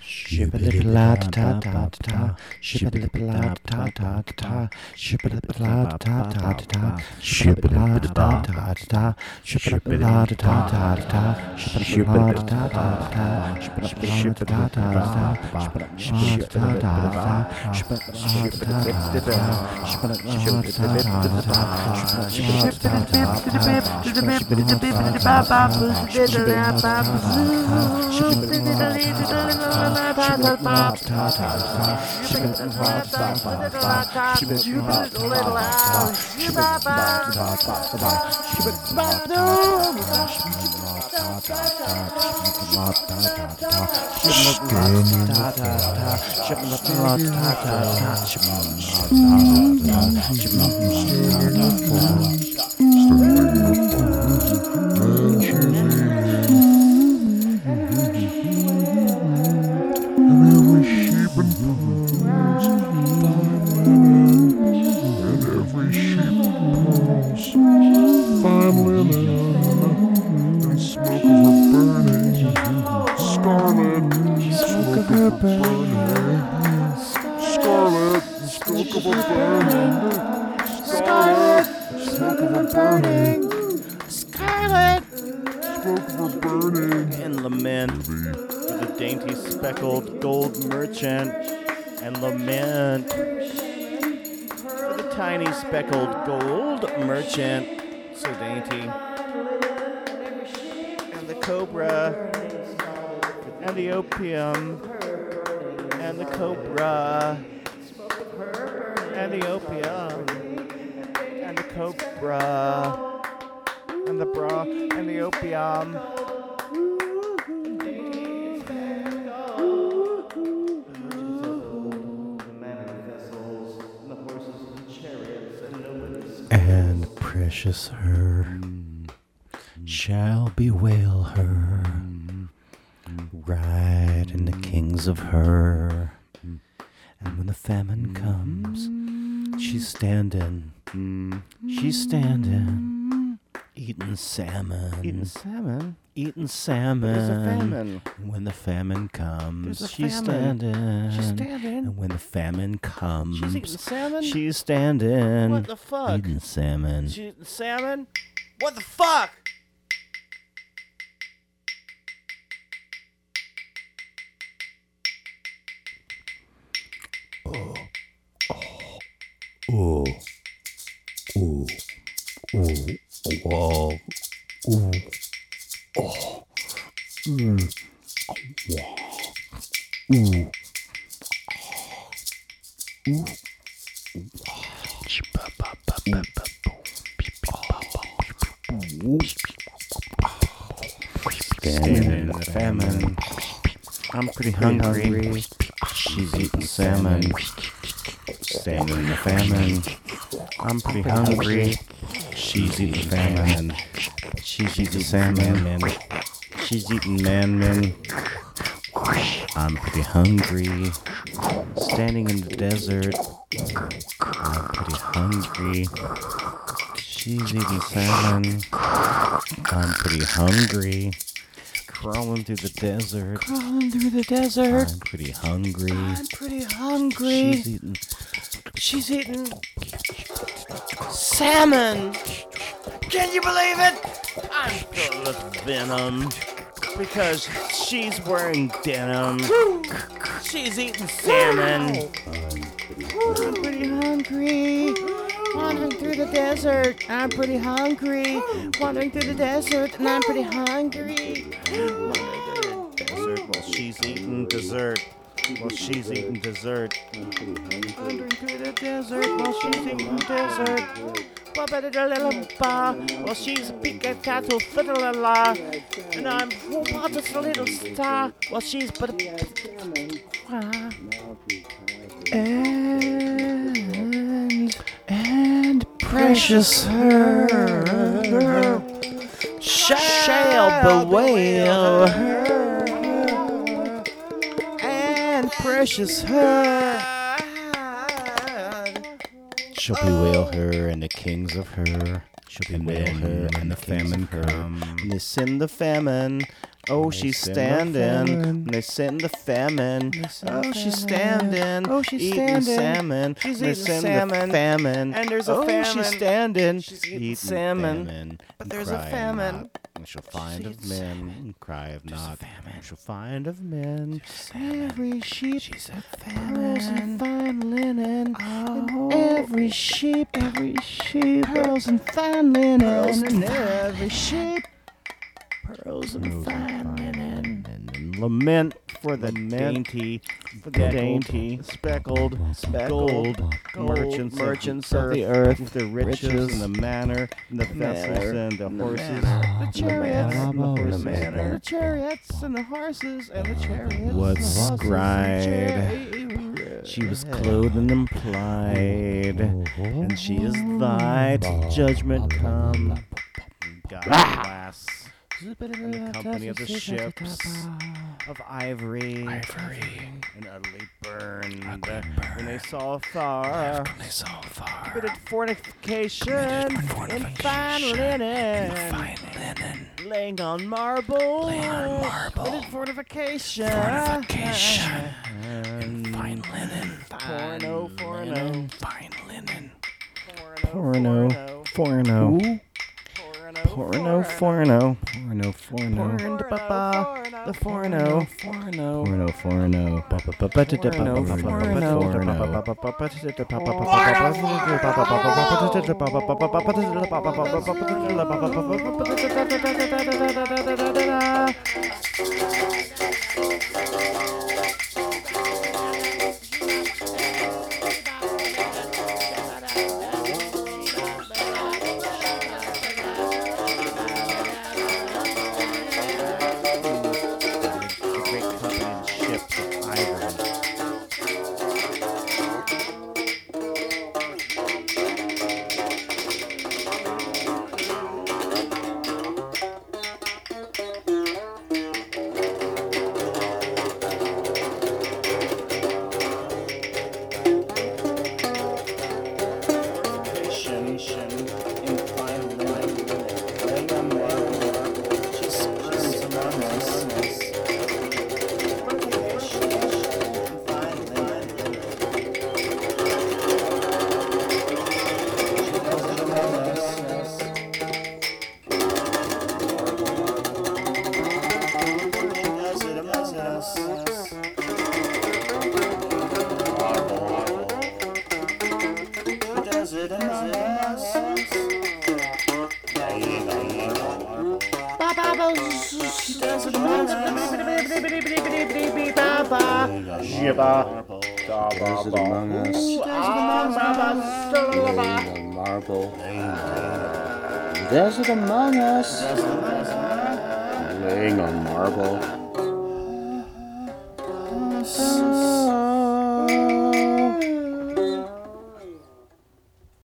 Shibboleth-la-ta-ta-ta-ta, shibboleth-la-ta-ta-ta-ta, shibboleth-la-ta-ta-ta-ta, shibboleth-la-ta-ta-ta-ta, shibboleth-la-ta-ta-ta-ta, shibboleth-la-ta-ta-ta-ta, And lament for the dainty speckled gold merchant, and lament for the tiny speckled gold merchant, so dainty, and the cobra, and the opium, and the cobra, and the opium, and the cobra, and the bra, and the opium. And precious her shall bewail her, ride in the kings of her. And when the famine comes, she's standing, eating salmon. Eating salmon? Eating salmon. There's a famine. And when the famine comes, There's a she's famine. standing. She's standing. And when the famine comes, She's eating salmon? she's standing. What the fuck? Eating salmon. She's eating salmon? What the fuck? Ooh. Ooh. Ooh. Whoa. Ooh. Oh. Mm. Wow. Ooh. Ooh. Standing in the famine. I'm pretty hungry. She's eating salmon. Standing in the famine. I'm pretty hungry. She's eating famine. She's eating salmon. She's eating man. I'm pretty hungry. Standing in the desert. I'm pretty hungry. She's eating salmon. I'm pretty hungry. Crawling through the desert. I'm pretty hungry. She's eating salmon. Can you believe it? I'm full of venom because she's wearing denim. She's eating salmon. I'm pretty hungry. Wandering through the desert. I'm pretty hungry. Wandering through the desert, and I'm pretty hungry. Wandering through the desert while she's eating dessert. Wandering through the desert while she's eating dessert. While she's a big tattoo fiddle-la-la. And I'm just a little star while she's but and precious her shall bewail her, and precious her She'll bewail her and the kings of her. She'll bewail her and the famine come. And they send the famine Oh, she's standing. When they send the famine. Oh, she's standing. Oh, she's eating standing. salmon. She's They eating send salmon. The famine. And there's a Oh, famine. she's standing. She's eating eating salmon. famine, But and there's a crying famine. not. And shall find of eating men, salmon. and cry of There's a not. famine. And shall find of men. salmon. Every sheep. She's a Pearls and famine. fine linen. Oh. Every sheep. Pearls and fine linen. Pearls and and every sheep. Pearls and fine linen. And then lament for the dainty, speckled, gold merchants of the earth, with the riches and the manor, and the vessels and the horses, the chariots and the horses, and the chariots and the horses, and the chariots. What scried? She was clothed and implied, and she is thy till judgment come. God lass. And the company of the ships of ivory and utterly burned when they saw afar committed fornication in fine linen laying on marble committed fornication in fine linen porno the forno. Desert among us, laying on marble.